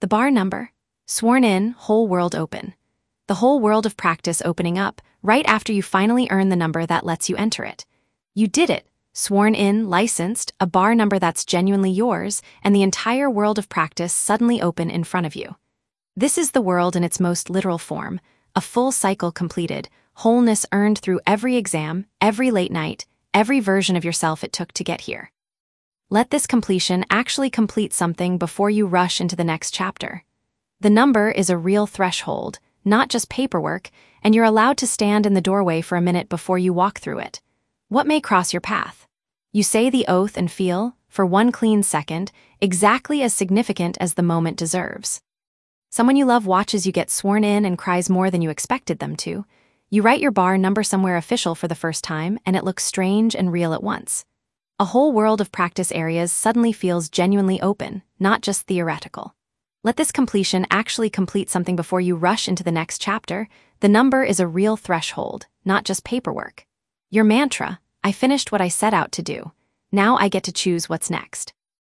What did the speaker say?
The bar number. Sworn in, whole world open. The whole world of practice opening up right after you finally earn the number that lets you enter it. You did it. Sworn in, licensed, a bar number that's genuinely yours, and the entire world of practice suddenly open in front of you. This is the world in its most literal form, a full cycle completed, wholeness earned through every exam, every late night, every version of yourself it took to get here. Let this completion actually complete something before you rush into the next chapter. The number is a real threshold, not just paperwork, and you're allowed to stand in the doorway for a minute before you walk through it. What may cross your path? You say the oath and feel, for one clean second, exactly as significant as the moment deserves. Someone you love watches you get sworn in and cries more than you expected them to. You write your bar number somewhere official for the first time, and it looks strange and real at once. A whole world of practice areas suddenly feels genuinely open, not just theoretical. Let this completion actually complete something before you rush into the next chapter. The number is a real threshold, not just paperwork. Your mantra, I finished what I set out to do. Now I get to choose what's next.